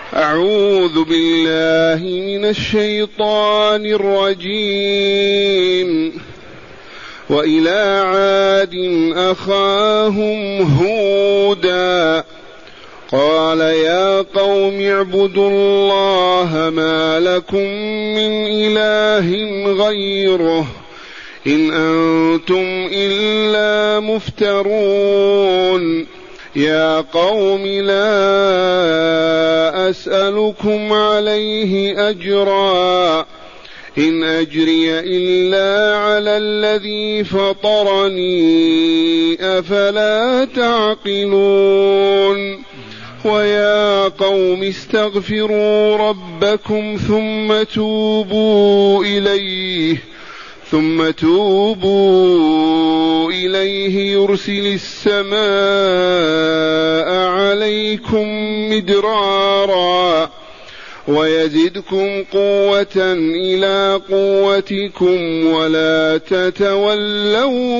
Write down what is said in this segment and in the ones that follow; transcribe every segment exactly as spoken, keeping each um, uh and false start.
أعوذ بالله من الشيطان الرجيم. وإلى عاد أخاهم هودا قال يا قوم اعبدوا الله ما لكم من إله غيره إن أنتم إلا مفترون. يا قوم لا أسألكم عليه أجرا إن أجري إلا على الذي فطرني أفلا تعقلون. ويا قوم استغفروا ربكم ثم توبوا إليه ثم توبوا إليه يرسل السماء عليكم مدرارا ويزدكم قوة إلى قوتكم ولا تتولوا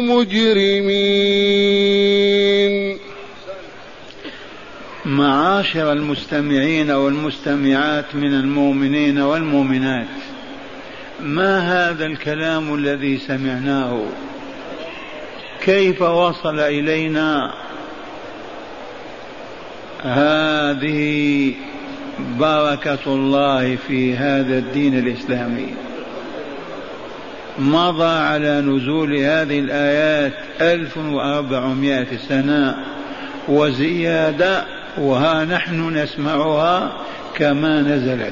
مجرمين. معاشر المستمعين والمستمعات من المؤمنين والمؤمنات، ما هذا الكلام الذي سمعناه؟ كيف وصل إلينا؟ هذه بركة الله في هذا الدين الإسلامي. مضى على نزول هذه الآيات ألف وأربعمائة سنة وزيادة، وها نحن نسمعها كما نزلت.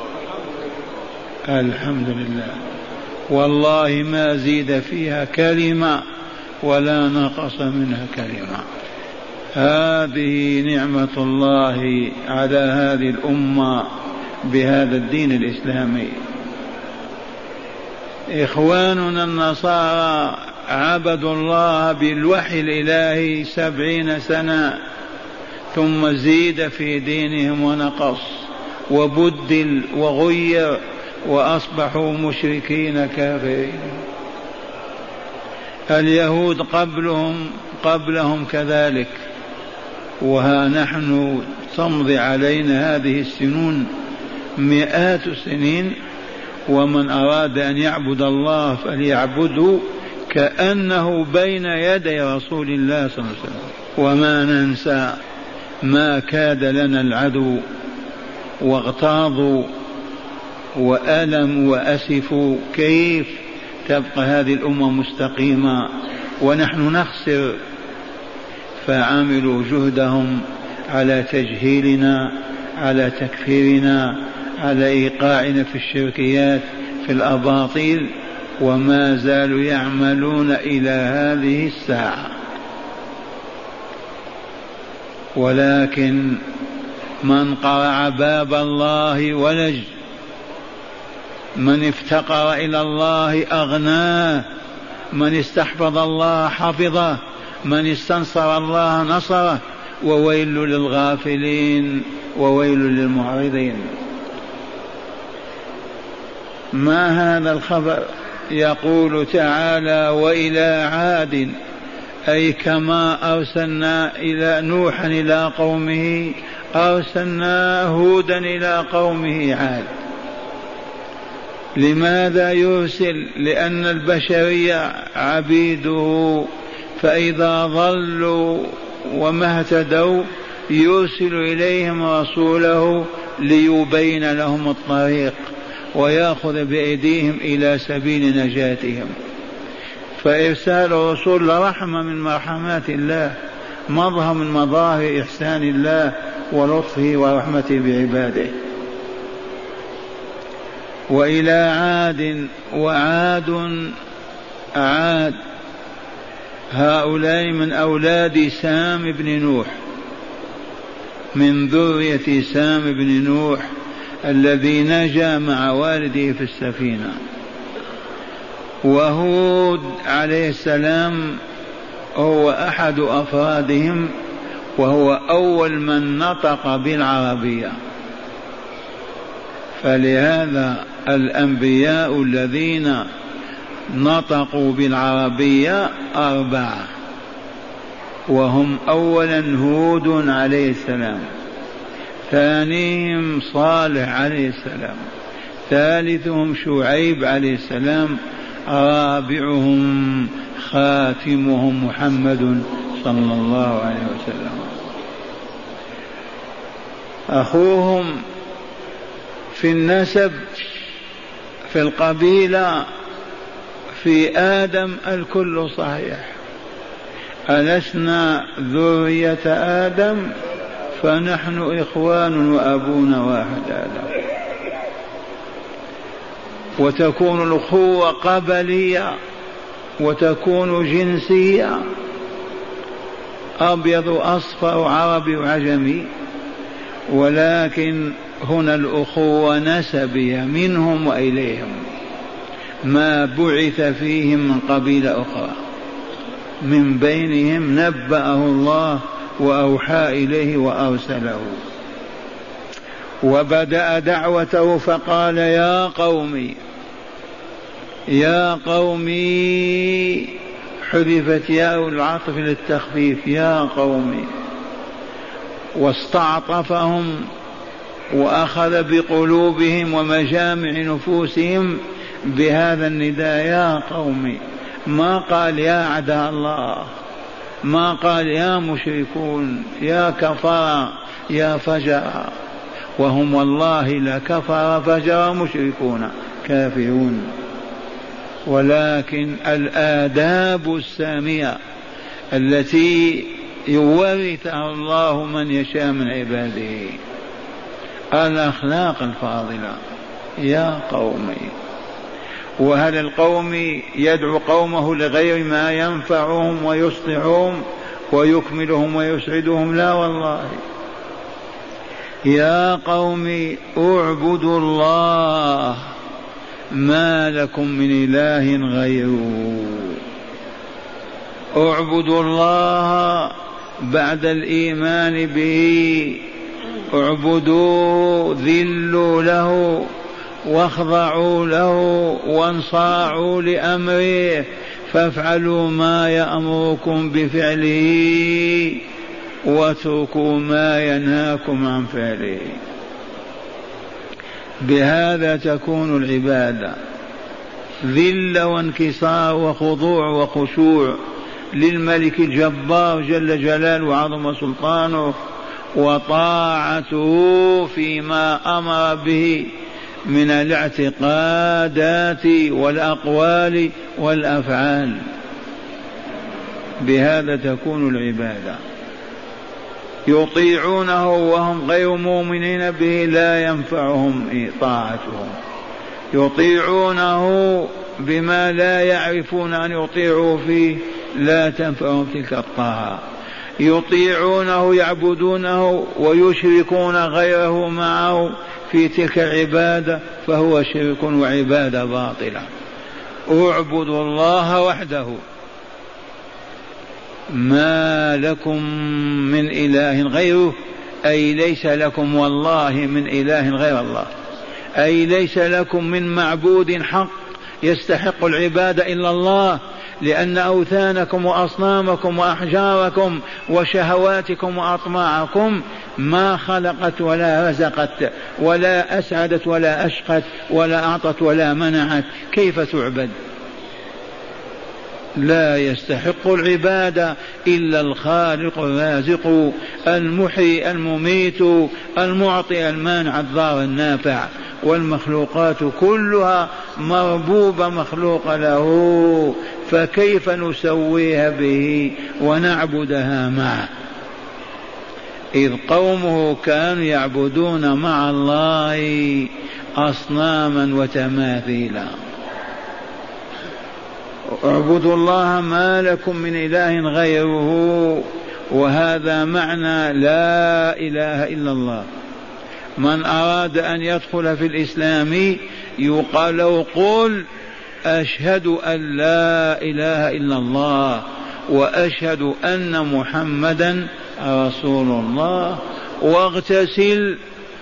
الحمد لله، والله ما زيد فيها كلمة ولا نقص منها كلمة. هذه نعمة الله على هذه الأمة بهذا الدين الإسلامي. إخواننا النصارى عبدوا الله بالوحي الإلهي سبعين سنة، ثم زيد في دينهم ونقص وبدل وغير وأصبحوا مشركين كافرين. اليهود قبلهم قبلهم كذلك، وها نحن تمضي علينا هذه السنون مئات السنين، ومن أراد أن يعبد الله فليعبده كأنه بين يدي رسول الله صلى الله عليه وسلم. وما ننسى ما كاد لنا العدو واغتاظوا وألم وأسفوا، كيف تبقى هذه الأمة مستقيمة ونحن نخسر؟ فعملوا جهدهم على تجهيلنا، على تكفيرنا، على إيقاعنا في الشركيات، في الأباطيل، وما زالوا يعملون إلى هذه الساعة. ولكن من قرع باب الله ولج، من افتقر إلى الله أغناه، من استحفظ الله حفظه، من استنصر الله نصره. وويل للغافلين وويل للمعرضين. ما هذا الخبر؟ يقول تعالى وإلى عاد، أي كما أرسلنا إلى نوح إلى قومه أرسلنا هودا إلى قومه عاد. لماذا يرسل؟ لأن البشرية عبيده، فإذا ضلوا وما اهتدوا يرسل إليهم رسوله ليبين لهم الطريق ويأخذ بأيديهم إلى سبيل نجاتهم. فإرسال الرسول رحمة من مرحمات الله، مظهر من مظاهر إحسان الله ولطفه ورحمته بعباده. وإلى عاد، وعاد عاد هؤلاء من أولاد سام بن نوح، من ذرية سام بن نوح الذي نجا مع والده في السفينة. وهود عليه السلام هو أحد أفرادهم، وهو أول من نطق بالعربية. فلهذا الأنبياء الذين نطقوا بالعربية أربعة، وهم أولا هود عليه السلام، ثانيهم صالح عليه السلام، ثالثهم شعيب عليه السلام، رابعهم خاتمهم محمد صلى الله عليه وسلم. أخوهم في النسب في القبيلة في آدم الكل صحيح، ألسنا ذرية آدم فنحن إخوان وأبونا واحد آدم. وتكون الأخوة قبلية وتكون جنسية، أبيض أصفر عربي وعجمي، ولكن هنا الأخوة نسبية منهم وإليهم، ما بعث فيهم من قبيلة أخرى، من بينهم نبأه الله وأوحى إليه وأرسله. وبدأ دعوته فقال يا قومي يا قومي، حذفت ياء العطف للتخفيف، يا قومي، واستعطفهم وأخذ بقلوبهم ومجامع نفوسهم بهذا النداء يا قومي. ما قال يا أعداء الله، ما قال يا مشركون، يا كفار، يا فجر، وهم والله لا كفر فجر مشركون كافرون، ولكن الآداب السامية التي يورثها الله من يشاء من عباده، الأخلاق الفاضلة. يا قومي، وهل القوم يدعو قومه لغير ما ينفعهم ويصلحهم ويكملهم ويسعدهم؟ لا والله. يا قوم اعبدوا الله ما لكم من إله غيره. اعبدوا الله بعد الإيمان به، اعبدوا ذلوا له واخضعوا له وانصاعوا لأمره، فافعلوا ما يأمركم بفعله واتركوا ما ينهاكم عن فعله. بهذا تكون العبادة، ذل وانكسار وخضوع وخشوع للملك الجبار جل جلاله وعظم سلطانه، وطاعته فيما أمر به من الاعتقادات والأقوال والأفعال. بهذا تكون العبادة. يطيعونه وهم غير مؤمنين به لا ينفعهم طاعتهم، يطيعونه بما لا يعرفون أن يطيعوا فيه لا تنفعهم تلك الطاعة، يطيعونه يعبدونه ويشركون غيره معه في تلك العبادة فهو شرك وعبادة باطلة. اعبدوا الله وحده ما لكم من إله غيره، أي ليس لكم والله من إله غير الله، أي ليس لكم من معبود حق يستحق العبادة إلا الله، لأن أوثانكم وأصنامكم وأحجاركم وشهواتكم وأطماعكم ما خلقت ولا رزقت ولا أسعدت ولا أشقت ولا أعطت ولا منعت، كيف تعبد؟ لا يستحق العبادة إلا الخالق الرازق المحيي المميت المعطي المانع الضار النافع، والمخلوقات كلها مربوبة مخلوق له، فكيف نسويها به ونعبدها معه؟ إذ قومه كانوا يعبدون مع الله أصناما وتماثيلا. اعبدوا الله ما لكم من إله غيره، وهذا معنى لا إله إلا الله. من أراد أن يدخل في الإسلام يقال له قل أشهد أن لا إله إلا الله وأشهد أن محمدا رسول الله، واغتسل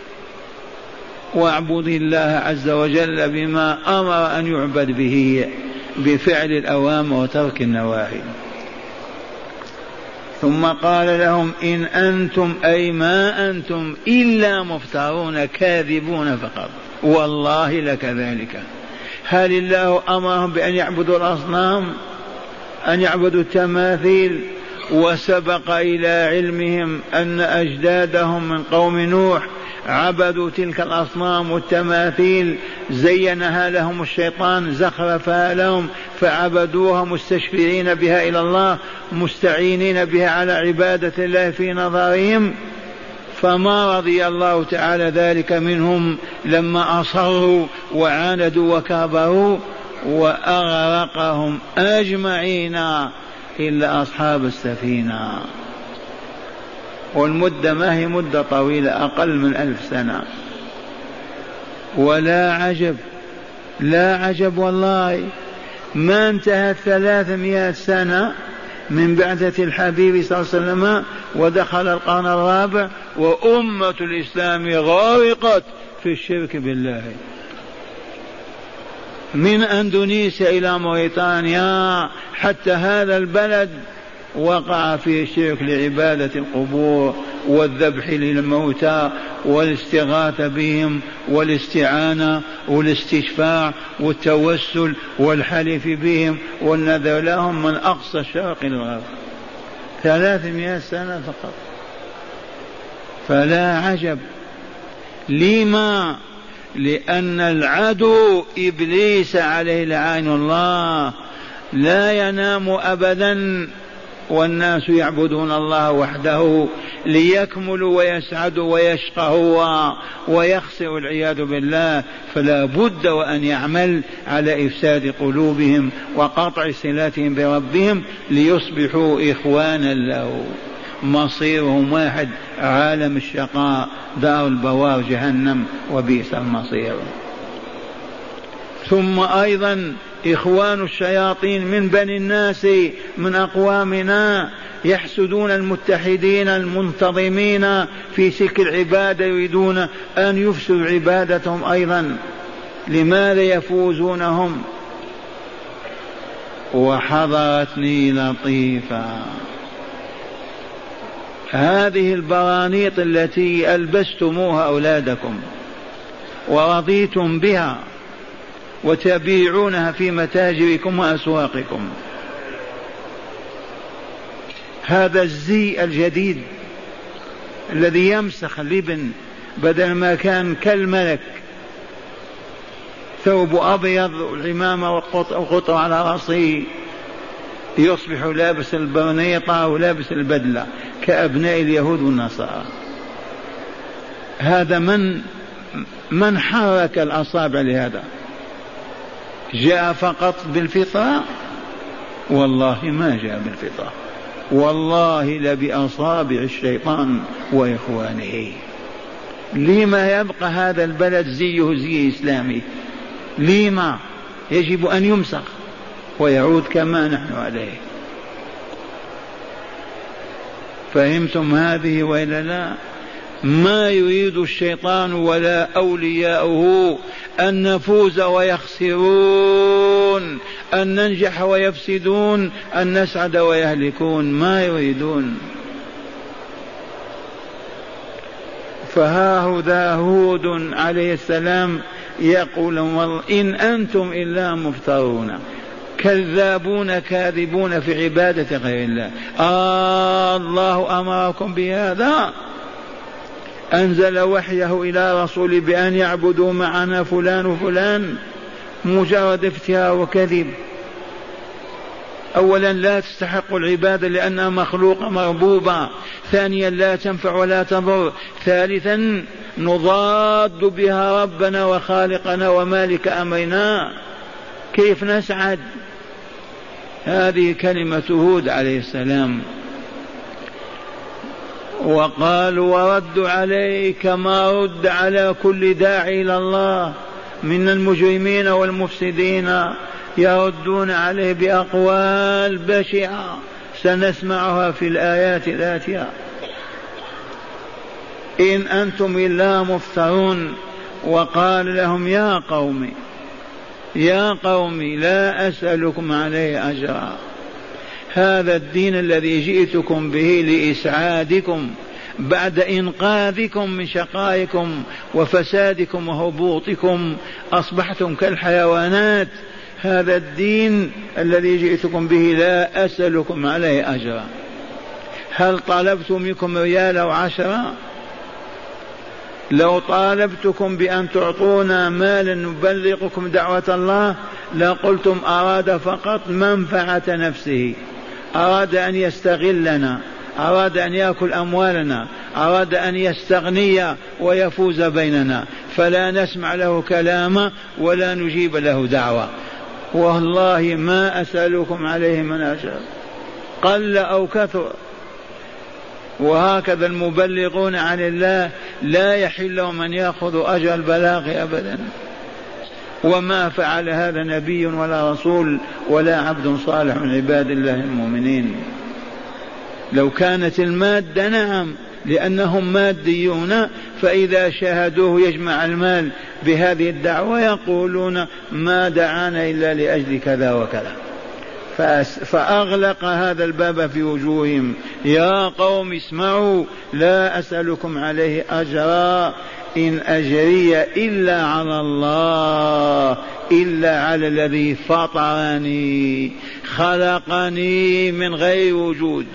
واعبد الله عز وجل بما أمر أن يعبد به بفعل الأوامر وترك النواهي. ثم قال لهم إن أنتم أي ما أنتم إلا مفترون كاذبون فقط، والله لكذلك. هل الله أمرهم بأن يعبدوا الأصنام، أن يعبدوا التماثيل؟ وسبق إلى علمهم أن أجدادهم من قوم نوح عبدوا تلك الأصنام والتماثيل، زينها لهم الشيطان، زخرفها لهم فعبدوها مستشفعين بها إلى الله، مستعينين بها على عبادة الله في نظرهم. فما رضي الله تعالى ذلك منهم لما أصروا وعاندوا وكابروا، وأغرقهم أجمعين إلا أصحاب السفينة. والمدة ما هي مدة طويلة، أقل من ألف سنة. ولا عجب، لا عجب والله، ما انتهت ثلاثمائة سنة من بعثة الحبيب صلى الله عليه وسلم ودخل القرن الرابع وأمة الإسلام غارقت في الشرك بالله، من أندونيسيا إلى موريتانيا، حتى هذا البلد وقع فيه الشرك لعبادة القبور والذبح للموتى والاستغاثة بهم والاستعانة والاستشفاع والتوسل والحلف بهم والنذر لهم من أقصى الشرق إلى الغرب. ثلاثمائة سنة فقط. فلا عجب. لما؟ لأن العدو إبليس عليه لعين الله لا ينام أبدا، والناس يعبدون الله وحده ليكملوا ويسعدوا ويشقى هو ويخسر العياذ بالله. فلا بد وأن يعمل على إفساد قلوبهم وقطع صلاتهم بربهم ليصبحوا إخوانا له. مصيرهم واحد، عالم الشقاء، دار البوار جهنم، وبئس المصير. ثم أيضا إخوان الشياطين من بني الناس من أقوامنا يحسدون المتحدين المنتظمين في سلك العبادة، يريدون أن يفسدوا عبادتهم أيضا. لماذا يفوزونهم؟ وحضرتني لطيفة هذه البرانيط التي ألبستموها أولادكم ورضيتم بها وتبيعونها في متاجركم وأسواقكم، هذا الزي الجديد الذي يمسخ اللبن بدل ما كان كالملك، ثوب أبيض والعمامة وقطر على رأسه، يصبح لابس البرنيطة ولابس البدلة كأبناء اليهود والنصارى. هذا من من حرك الأصابع لهذا؟ جاء فقط بالفطرة؟ والله ما جاء بالفطرة، والله لبأصابع الشيطان وإخوانه. لما يبقى هذا البلد زيه زي إسلامي؟ لما يجب أن يمسخ ويعود كما نحن عليه؟ فهمتم هذه وإلا لا؟ ما يريد الشيطان ولا أولياؤه أن نفوز ويخسرون، أن ننجح ويفسدون، أن نسعد ويهلكون، ما يريدون. فهاهذا هود عليه السلام يقول إن أنتم إلا مفترون كذابون كاذبون في عبادة غير الله. آه الله أمركم بهذا، أنزل وحيه إلى رسول بأن يعبدوا معنا فلان وفلان، مجرد افتراء وكذب. أولا لا تستحق العبادة لأنها مخلوقة مربوبة، ثانيا لا تنفع ولا تضر، ثالثا نضاد بها ربنا وخالقنا ومالك أمرنا، كيف نسعد؟ هذه كلمة هود عليه السلام. وقالوا وردوا عليه كما رد على كل داعي إلى الله من المجرمين والمفسدين، يردون عليه بأقوال بشعة سنسمعها في الآيات الآتية. إن أنتم إلا مفترون. وقال لهم يا قوم يا قوم لا أسألكم عليه أجرا، هذا الدين الذي جئتكم به لإسعادكم بعد إنقاذكم من شقائكم وفسادكم وهبوطكم، أصبحتم كالحيوانات. هذا الدين الذي جئتكم به لا أسألكم عليه أجرا. هل طلبت منكم ريال أو عشرة؟ لو طالبتكم بأن تعطونا مالا نبلغكم دعوة الله لقلتم أراد فقط منفعة نفسه، أراد أن يستغلنا، أراد أن يأكل أموالنا، أراد أن يستغني ويفوز بيننا، فلا نسمع له كلاما ولا نجيب له دعوة. والله ما أسألكم عليه من أجر، قل أو كثر. وهكذا المبلغون عن الله لا يحل لهم أن يأخذوا أجر البلاغ أبدا. وما فعل هذا نبي ولا رسول ولا عبد صالح من عباد الله المؤمنين. لو كانت المادة نعم، لأنهم ماديون، فإذا شاهدوه يجمع المال بهذه الدعوة يقولون ما دعانا إلا لأجل كذا وكذا، فأغلق هذا الباب في وجوههم. يا قوم اسمعوا لا أسألكم عليه أجرا إن أجري إلا على الله، إلا على الذي فطرني خلقني من غير وجود.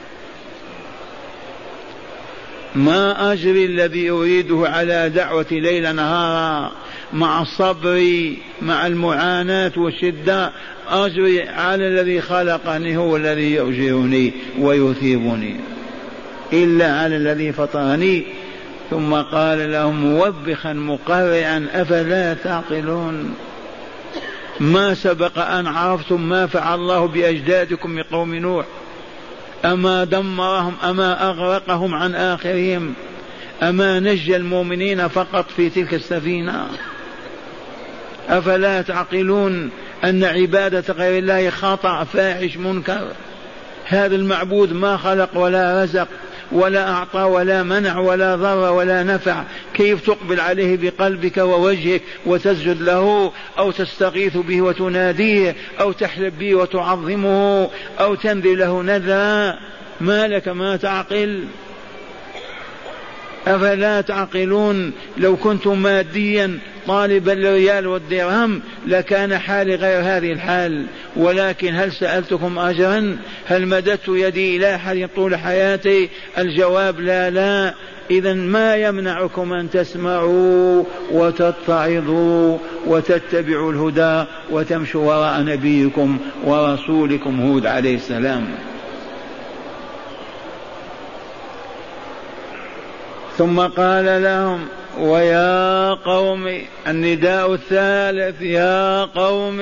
ما أجري الذي أريده على دعوة ليل نهارا مع الصبر مع المعاناة والشدة، أجري على الذي خلقني هو الذي يؤجرني ويثيبني، إلا على الذي فطرني. ثم قال لهم موبخا مقرعا أفلا تعقلون؟ ما سبق أن عرفتم ما فعل الله بأجدادكم من قوم نوح؟ أما دمرهم أما أغرقهم عن آخرهم؟ أما نجى المؤمنين فقط في تلك السفينة؟ أفلا تعقلون أن عبادة غير الله خطأ فاحش منكر؟ هذا المعبود ما خلق ولا رزق ولا أعطى ولا منع ولا ضر ولا نفع، كيف تقبل عليه بقلبك ووجهك وتسجد له أو تستغيث به وتناديه أو تحلب به وتعظمه أو تنذر له نذرا؟ ما لك ما تعقل؟ أفلا تعقلون؟ لو كنت ماديا طالبا الريال والدرهم لكان حالي غير هذه الحال، ولكن هل سألتكم أجرا؟ هل مددت يدي إلى أحد طول حياتي؟ الجواب لا لا. إذا ما يمنعكم أن تسمعوا وتتعظوا وتتبعوا الهدى وتمشوا وراء نبيكم ورسولكم هود عليه السلام. ثم قال لهم ويا قوم، النداء الثالث، يا قوم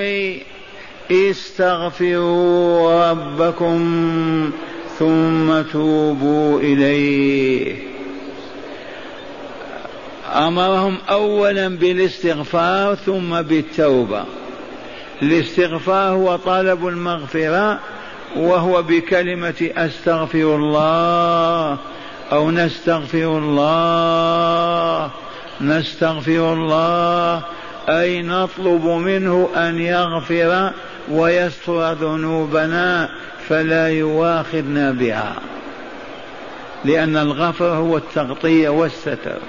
استغفروا ربكم ثم توبوا إليه. أمرهم أولا بالاستغفار ثم بالتوبة. الاستغفار هو طلب المغفرة، وهو بكلمة أستغفر الله أو نستغفر الله. نستغفر الله أي نطلب منه أن يغفر ويستر ذنوبنا فلا يواخذنا بها، لأن الغفر هو التغطية والستر.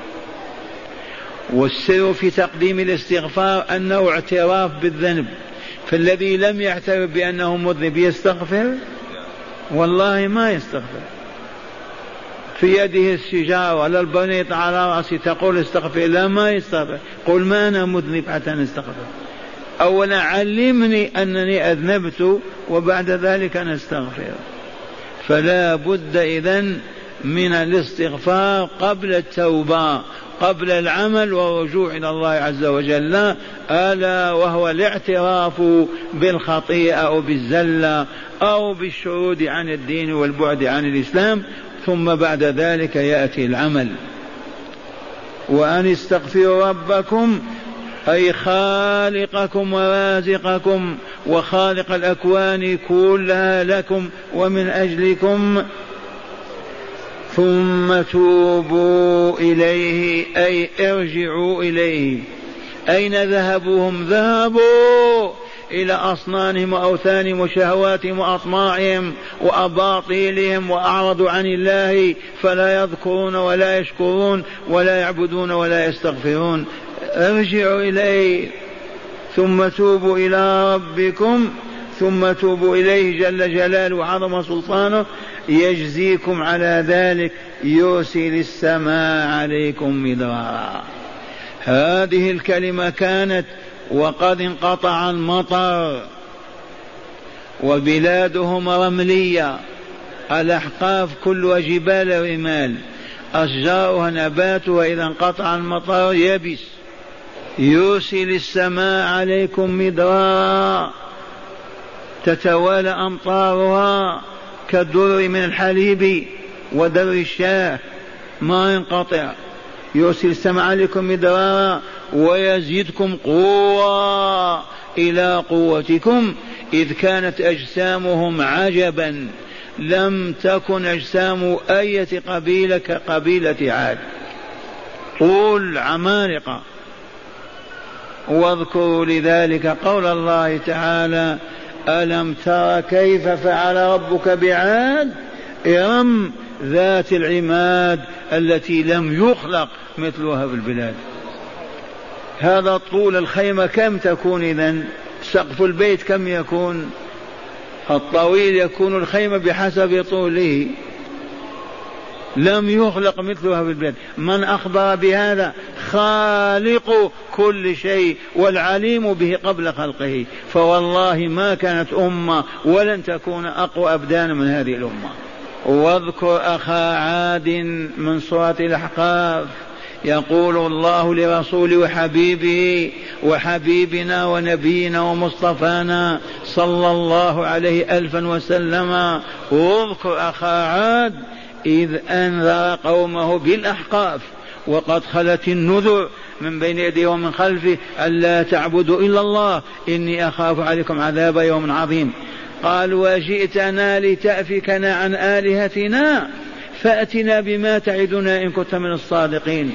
والسر في تقديم الاستغفار أنه اعتراف بالذنب، فالذي لم يعترف بأنه مذنب يستغفر؟ والله ما يستغفر. في يده السجارة ولا البنيط على رأسي تقول استغفر، لا ما يستغفر. قل ما أنا مذنب حتى نستغفر. أولا علمني أنني أذنبت وبعد ذلك نستغفر. فلا بد إذن من الاستغفار قبل التوبة، قبل العمل والرجوع إلى الله عز وجل، ألا وهو الاعتراف بالخطيئة أو بالزلة أو بالشرود عن الدين والبعد عن الإسلام. ثم بعد ذلك يأتي العمل. وأن استغفروا ربكم أي خالقكم ورازقكم وخالق الأكوان كلها لكم ومن أجلكم، ثم توبوا إليه أي ارجعوا إليه. أين ذهبوا؟ هم ذهبوا إلى أصنامهم وأوثانهم وشهواتهم وأطماعهم وأباطيلهم وأعرضوا عن الله فلا يذكرون ولا يشكرون ولا يعبدون ولا يستغفرون. ارجعوا إليه ثم توبوا إلى ربكم ثم توبوا إليه جل جلاله وعظم سلطانه يجزيكم على ذلك يرسل السماء عليكم مدرارا. هذه الكلمة كانت وقد انقطع المطر وبلادهم رملية، الأحقاف كلها جبال رمال، أشجارها نباتها إذا انقطع المطر يبس. يرسل السماء عليكم مدرارا تتوالى أمطارها كالدر من الحليب ودر الشاه ما ينقطع. يرسل السماء عليكم مدرارا ويزيدكم قوة إلى قوتكم إذ كانت أجسامهم عجبا لم تكن أجسام أي قبيلة كقبيلة عاد، طول عمالقة. واذكروا لذلك قول الله تعالى: ألم تر كيف فعل ربك بعاد إرم ذات العماد التي لم يخلق مثلها في البلاد. هذا طول الخيمة كم تكون إذن؟ سقف البيت كم يكون؟ الطويل يكون الخيمة بحسب طوله، لم يخلق مثلها في البلاد. من أخبر بهذا؟ خالق كل شيء والعليم به قبل خلقه. فوالله ما كانت أمة ولن تكون أقوى أبدانا من هذه الأمة. واذكر أخا عاد من سورة الأحقاف، يقول الله لرسوله وحبيبه وحبيبنا ونبينا ومصطفانا صلى الله عليه ألفا وسلم: واذكر أخا عاد إذ أنذر قومه بالأحقاف وقد خلت النذر من بين يديه ومن خلفه ألا تعبدوا إلا الله إني أخاف عليكم عذاب يوم عظيم. قال: وجئتنا لتأفكنا عن آلهتنا فأتنا بما تعدنا إن كنت من الصادقين.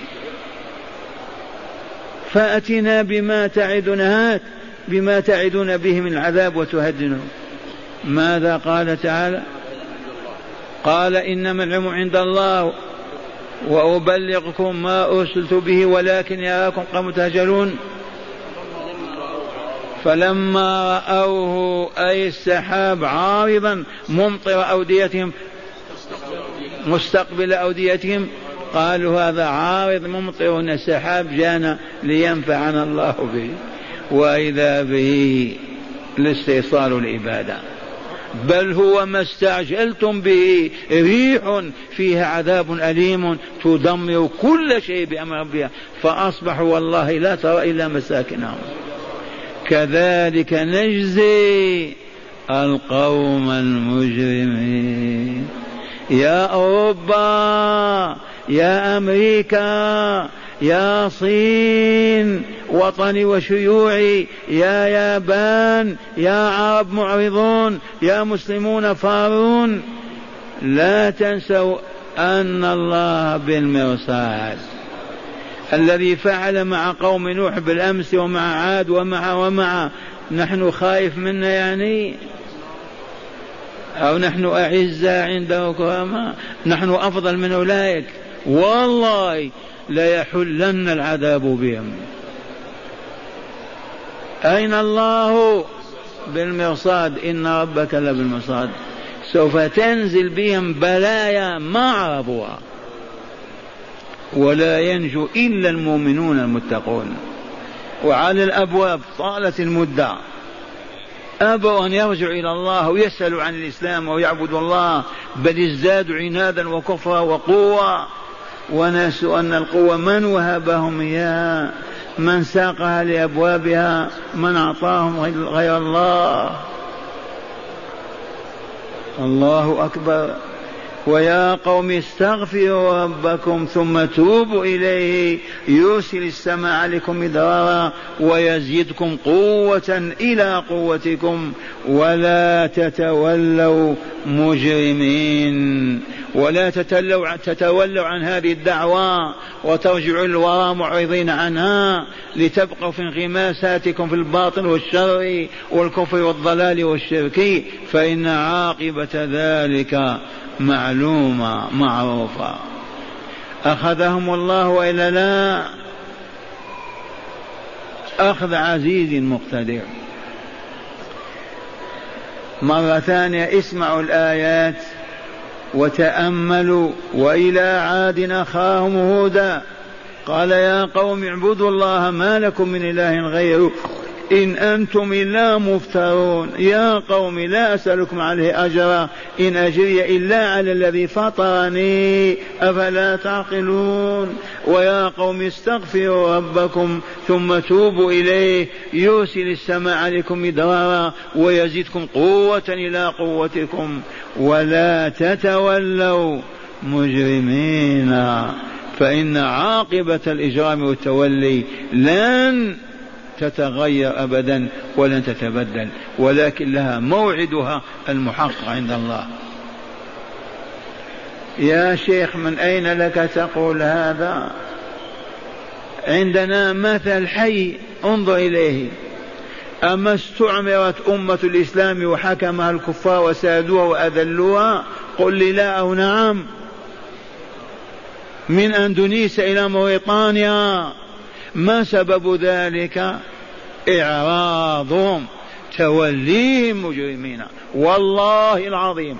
فأتنا بما تعدنا، بما تعدون به من العذاب وتهدنه. ماذا قال تعالى؟ قال: إنما العلم عند الله وأبلغكم ما أرسلت به ولكن يراكم قوم تهجلون. فلما رأوه أي السحاب عارضا ممطر أوديتهم مستقبل أوديتهم قالوا هذا عارض ممطرنا، السحاب جانا لينفعنا الله به، وإذا به لاستئصال العبادة. بل هو ما استعجلتم به ريح فيها عذاب أليم تدمر كل شيء بأمر ربها فأصبحوا والله لا ترى إلا مساكنهم. كذلك نجزي القوم المجرمين. يا أوروبا، يا أمريكا، يا صين وطني وشيوعي، يا يابان، يا عرب معرضون، يا مسلمون فارون، لا تنسوا أن الله بالمرصاد. الذي فعل مع قوم نوح بالأمس ومع عاد ومع ومع نحن خايف منا يعني؟ أو نحن أعزاء عنده كرامة؟ نحن أفضل من أولئك؟ والله ليحلن العذاب بهم. أين الله؟ بالمرصاد، إن ربك لبالمرصاد. سوف تنزل بهم بلايا ما عرفوها، ولا ينجو إلا المؤمنون المتقون. وعلى الأبواب طالت المدة، أبوا أن يرجعوا إلى الله ويسألوا عن الإسلام ويعبدوا الله، بل ازدادوا عنادا وكفرا وقوة، ونسوا أن القوة من وهبهم إياها، من ساقها لأبوابها، من أعطاهم غير الله. الله أكبر. ويا قوم استغفروا ربكم ثم توبوا إليه يرسل السماء عليكم مدرارا ويزيدكم قوة إلى قوتكم ولا تتولوا مجرمين. ولا تتولوا عن هذه الدعوة وترجعوا الوراء معرضين عنها لتبقوا في انغماساتكم في الباطل والشر والكفر والضلال والشرك، فإن عاقبة ذلك معلومة معروفة. أخذهم الله وإلا لا؟ أخذ عزيز مقتدر. مرة ثانية اسمعوا الآيات وتأملوا. وإلى عاد أخاهم هودا قال يا قوم اعبدوا الله ما لكم من إله غيره إن أنتم إلا مفترون. يا قوم لا أسألكم عليه أجرا إن أجري إلا على الذي فطرني أفلا تعقلون. ويا قوم استغفروا ربكم ثم توبوا إليه يرسل السماء عليكم مدرارا ويزيدكم قوة إلى قوتكم ولا تتولوا مجرمين، فإن عاقبة الإجرام والتولي لن تتغير أبدا ولن تتبدل، ولكن لها موعدها المحقق عند الله. يا شيخ من أين لك تقول هذا؟ عندنا مثل حي انظر إليه. أما استعمرت أمة الإسلام وحكمها الكفار وسادوها وأذلوها؟ قل لي لا أو نعم. من أندونيسيا إلى موريطانيا ما سبب ذلك؟ إعراضهم توليهم مجرمين والله العظيم.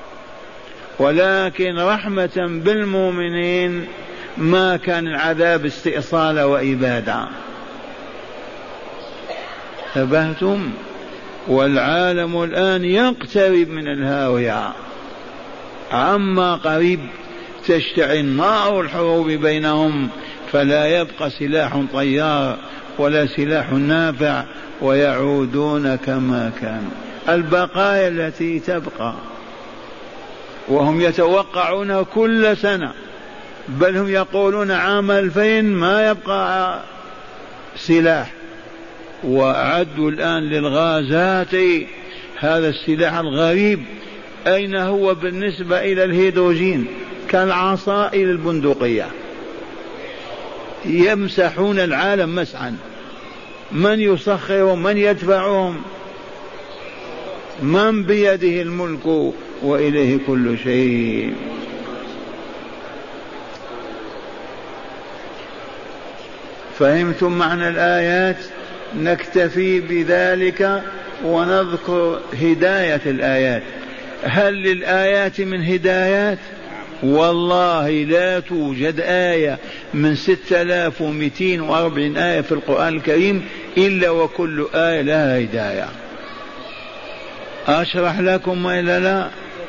ولكن رحمة بالمؤمنين ما كان العذاب استئصال وإبادة. ثبتم؟ والعالم الآن يقترب من الهاوية عما قريب تشتعل نار الحروب بينهم فلا يبقى سلاح طيار ولا سلاح نافع ويعودون كما كانوا. البقايا التي تبقى وهم يتوقعون كل سنة، بل هم يقولون عام ألفين ما يبقى سلاح، وأعدوا الآن للغازات هذا السلاح الغريب. أين هو بالنسبة إلى الهيدروجين؟ كالعصائر البندقية، يمسحون العالم مسحا. من يسخرهم؟ من يدفعهم؟ من بيده الملك وإليه كل شيء. فهمتم معنى الآيات؟ نكتفي بذلك ونذكر هداية الآيات. هل للآيات من هدايات؟ والله لا توجد آية من ستة آلاف ومئتين وأربعين آية في القرآن الكريم إلا وكل آية لها هداية. أشرح لكم وإلا لا؟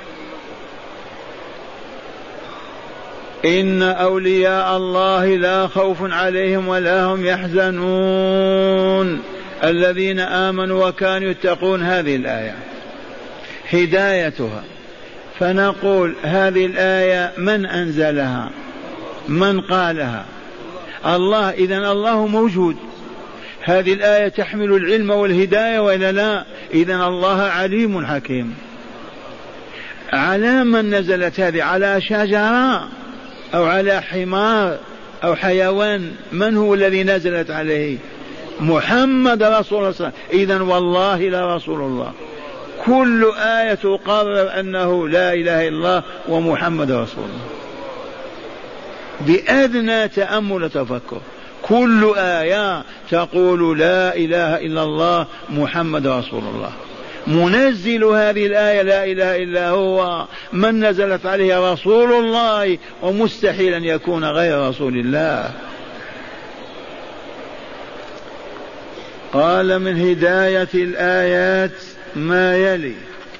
إن أولياء الله لا خوف عليهم ولا هم يحزنون الذين آمنوا وكانوا يتقون. هذه الآية هدايتها. فنقول هذه الآية من أنزلها؟ من قالها؟ الله. إذن الله موجود. هذه الآية تحمل العلم والهداية وإلا لا؟ إذن الله عليم حكيم. على من نزلت هذه؟ على شجرة أو على حمار أو حيوان؟ من هو الذي نزلت عليه؟ محمد رسول الله. إذن والله لا رسول الله. كل آية تقرر أنه لا إله إلا الله ومحمد رسول الله بأدنى تأمل وتفكر. كل آية تقول لا إله إلا الله محمد رسول الله. منزل هذه الآية لا إله إلا هو، من نزلت عليه رسول الله، ومستحيل أن يكون غير رسول الله. قال من هداية الآيات ما يلي: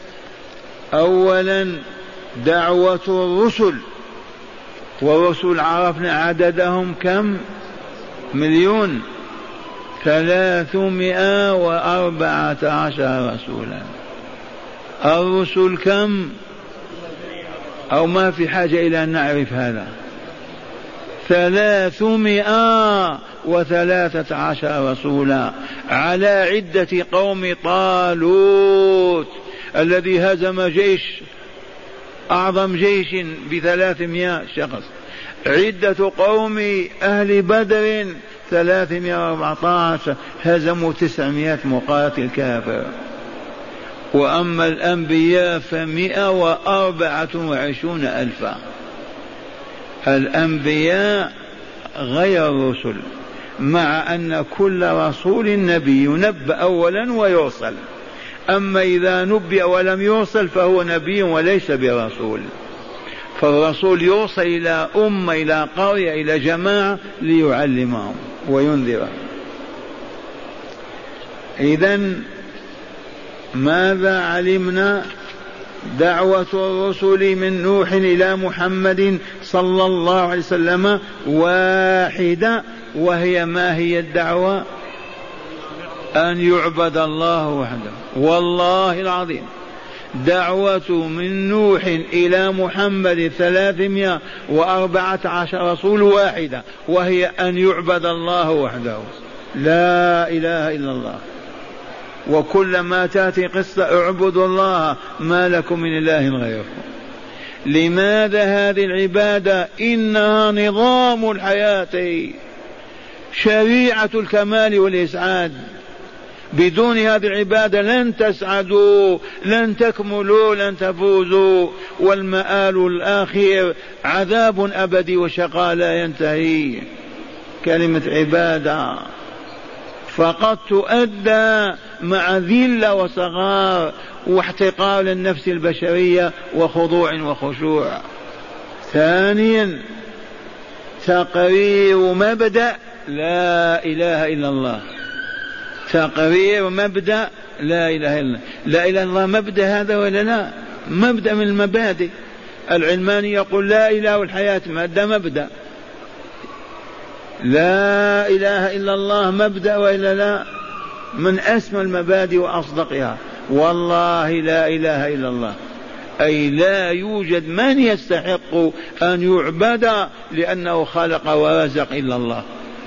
أولا دعوة الرسل، والرسل عرفنا عددهم كم؟ مليون ثلاثمائة وأربعة عشر رسولا. الرسل كم؟ أو ما في حاجة إلى أن نعرف هذا. ثلاثمائة وثلاثة عشر رسولا على عدة قوم طالوت الذي هزم جيش أعظم جيش بثلاثمائة شخص، عدة قوم أهل بدر ثلاثمائة وأربعة عشر هزموا تسعمائة مقاتل كافر. وأما الأنبياء فمائة وأربعة وعشرون ألفا. الأنبياء غير الرسل، مع أن كل رسول نبي ينبأ أولا ويرسل، أما إذا نبئ ولم يرسل فهو نبي وليس برسول. فالرسول يرسل إلى أمة، إلى قرية، إلى جماعة ليعلمهم وينذرهم. إذن ماذا علمنا؟ دعوة الرسل من نوح إلى محمد صلى الله عليه وسلم واحدة، وهي ما هي الدعوة؟ أن يعبد الله وحده. والله العظيم دعوة من نوح إلى محمد ثلاثمائة وأربعة عشر رسول واحدة، وهي أن يعبد الله وحده، لا إله إلا الله. وكلما تأتي قصة اعبدوا الله ما لكم من إله غيره. لماذا هذه العبادة؟ إنها نظام الحياة، شريعة الكمال والإسعاد. بدون هذه العبادة لن تسعدوا، لن تكملوا، لن تفوزوا، والمآل الآخر عذاب أبدي وشقاء لا ينتهي. كلمة عبادة فقط تؤدى مع ذلة وصغار واحتقار للنفس البشرية وخضوع وخشوع. ثانيا تقرير مبدأ لا إله إلا الله، تقرير مبدأ لا إله إلا الله. لا إله إلا الله مبدأ هذا ولا لا؟ مبدأ من المبادئ. العلماني يقول لا إله والحياة مادة مبدأ. لا إله إلا الله مبدأ وإلا لا؟ من أسمى المبادئ وأصدقها. والله لا إله إلا الله، أي لا يوجد من يستحق أن يعبد لأنه خلق ورزق إلا الله.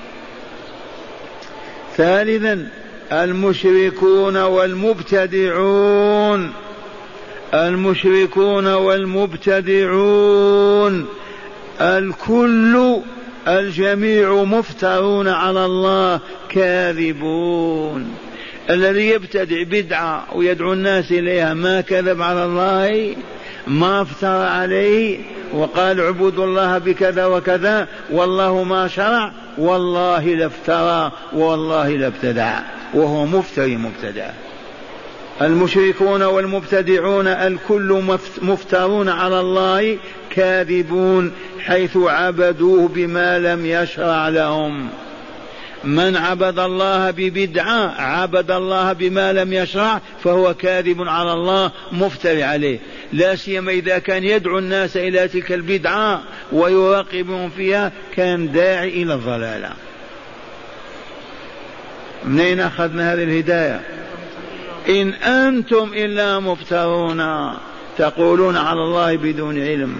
ثالثا المشركون والمبتدعون، المشركون والمبتدعون الكل الجميع مفترون على الله كاذبون. الذي يبتدع بدعة ويدعو الناس إليها ما كذب على الله، ما افترى عليه وقال اعبدوا الله بكذا وكذا والله ما شرع، والله لافترى والله لابتدع، وهو مفتري مبتدع. المشركون والمبتدعون الكل مفترون على الله كاذبون، حيث عبدوه بما لم يشرع لهم. من عبد الله ببدعة عبد الله بما لم يشرع فهو كاذب على الله مفتري عليه، لا سيما إذا كان يدعو الناس إلى تلك البدعة ويراقبهم فيها، كان داعي إلى الضلالة. منين أخذنا هذه الهداية؟ إن أنتم إلا مفترون تقولون على الله بدون علم.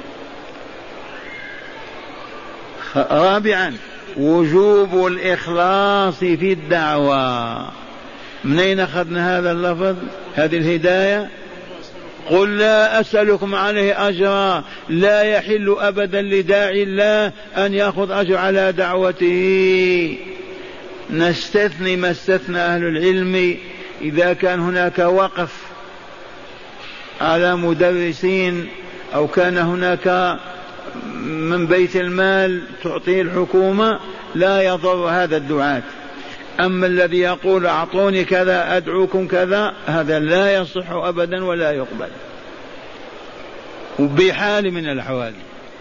رابعا وجوب الإخلاص في الدعوة. منين أخذنا هذا اللفظ، هذه الهداية؟ قل لا أسألكم عليه أجرا، لا يحل أبدا لداعي الله أن يأخذ أجر على دعوته. نستثني ما استثنى أهل العلم إذا كان هناك وقف على مدرسين أو كان هناك من بيت المال تعطيه الحكومة لا يضر هذا الدعاة. أما الذي يقول أعطوني كذا أدعوكم كذا، هذا لا يصح أبدا ولا يقبل بحال من الأحوال.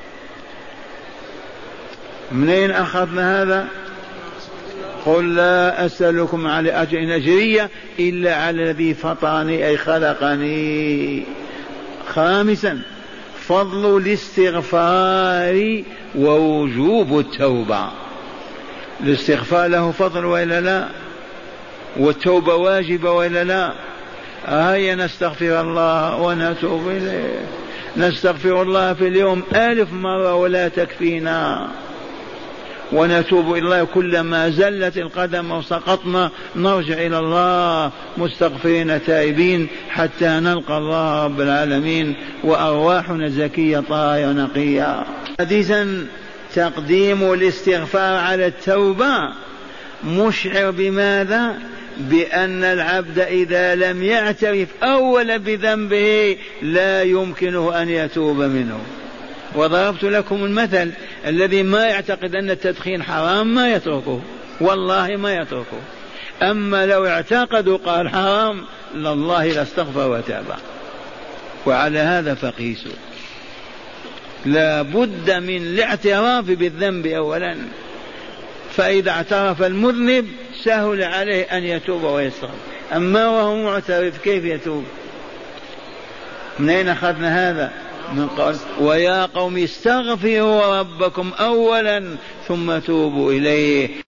منين أخذنا هذا؟ قل لا أسألكم على أجر أجرية إلا على الذي فطرني أي خلقني. خامسا فضل الاستغفار ووجوب التوبة. الاستغفار له فضل وإلا لا؟ والتوبة واجبة وإلا لا؟ هيا نستغفر الله ونتوب إليه. نستغفر الله في اليوم ألف مرة ولا تكفينا، ونتوب إلى الله كلما زلت القدم وسقطنا نرجع إلى الله مستغفرين تائبين حتى نلقى الله رب العالمين وأرواحنا زكية طاهرة نقية. حديثا تقديم الاستغفار على التوبة مشعر بماذا؟ بأن العبد إذا لم يعترف أولا بذنبه لا يمكنه أن يتوب منه. وضربت لكم المثل الذي ما يعتقد أن التدخين حرام ما يتركه، والله ما يتركه. أما لو اعتقدوا قال حرام لله لاستغفر وتاب. وعلى هذا فقيسوا، لا بد من الاعتراف بالذنب أولا، فإذا اعترف المذنب سهل عليه أن يتوب ويستغفر. أما وهو معترف كيف يتوب؟ من أين أخذنا هذا؟ من قول ويا قوم استغفروا ربكم أولا ثم توبوا إليه.